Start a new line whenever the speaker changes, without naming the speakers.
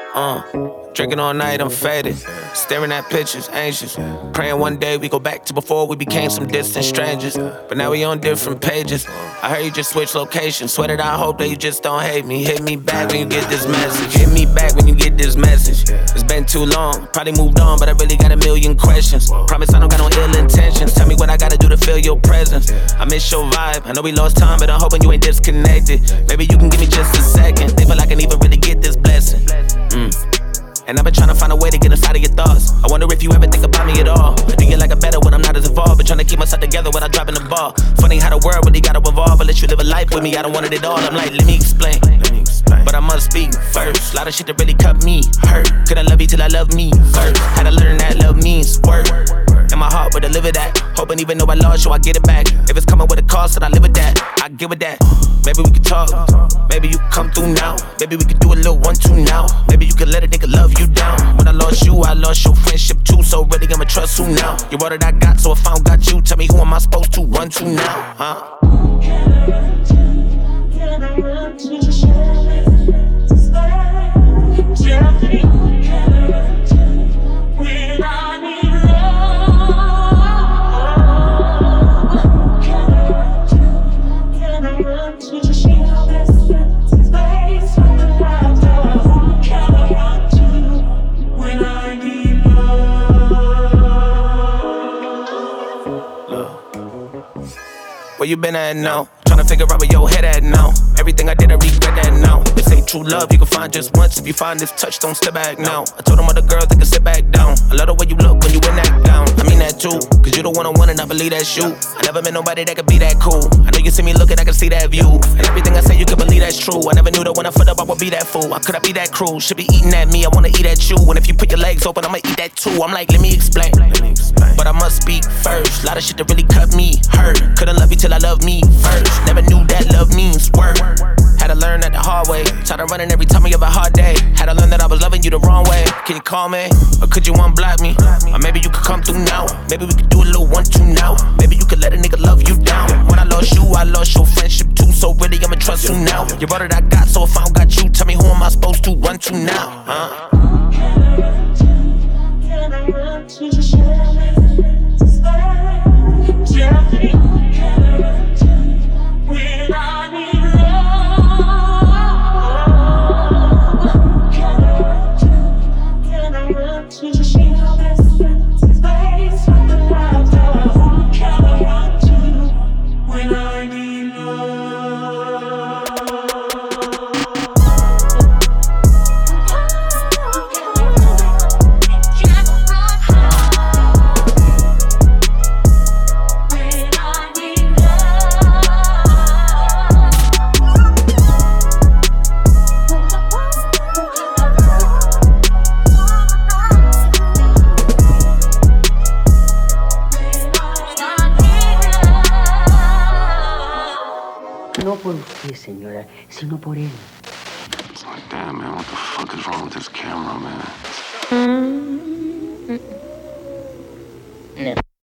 Drinking all night, I'm faded. Staring at pictures, anxious. Praying one day we go back to before we became some distant strangers. But now we on different pages. I heard you just switch locations. Swear that I hope that you just don't hate me. Hit me back when you get this message. Hit me back when you get this message. It's been too long, probably moved on, but I really got a million questions. Promise I don't got no ill intentions. Tell me what I gotta do to feel your presence. I miss your vibe. I know we lost time, but I'm hoping you ain't disconnected. Maybe you can give me just a second. They feel like I can even really get this blessing. And I've been trying to find a way to get inside of your thoughts. I wonder if you ever think about me at all. Or do you like it better when I'm not as involved? But trying to keep myself together without dropping the ball. Funny how the world really gotta evolve. Unless you live a life with me, I don't want it at all. I'm like, let me explain. But I must speak first. Lot of shit that really cut me hurt. Couldn't love you till I love me first. Had to learn that love means work. And my heart would deliver that. Hoping even though I lost you, I get it back. If it's coming with a cost, then I live with that. I give it that. Maybe we could talk. Maybe you could come through now. Maybe we could do a little 1-2 now. Maybe you could let a nigga love you down. When I lost you, I lost your friendship too. So really, I'ma trust you now. You're all that I got, so if I don't got you, tell me who am I supposed to run to now, huh?
Can I run to? Can I run to? Tell me who can I run to when I need love? Can I run to? Can I run to? Just be your best friend. Space from the laughter. Who can I run to when I need love?
Where you been at now? Tryna figure out where your head at now. Everything I did, I regret that now. This ain't true love, you can find just once. If you find this touch, don't step back now. I told them all the girls they can sit back down. I love the way you look when you in that gown. I mean that too, cause you the one I want and I believe that's you. I never met nobody that could be that cool. I know you see me looking, I can see that view. And everything I say, you can believe that's true. I never knew that when I foot up, I would be that fool. How could I be that cruel? Should be eating at me, I wanna eat at you. And if you put your legs open, I'ma eat that too. I'm like, let me explain. But I must speak first. Lot of shit that really cut me hurt. Couldn't love you till I love me first. Never knew that love means work. Had to learn that the hard way. Tired of running every time you have a hard day. Had to learn that I was loving you the wrong way. Can you call me? Or could you unblock me? Or maybe you could come through now. Maybe we could do a little 1-2 now. Maybe you could let a nigga love you down. When I lost you, I lost your friendship too. So really, I'ma trust you now. You're all that I got, so if I don't got you, tell me who am I supposed to run to now, huh?
Can I run to? Can I run to? Just tell me. Tell me who can I run to when I need love? Can I run to? Can I run to? Just be your best friend. Space from the laughter. Who can I run to when I need love?
No por usted, señora, sino por él.
It's like, damn, man, what the fuck is wrong with this camera, man?
No.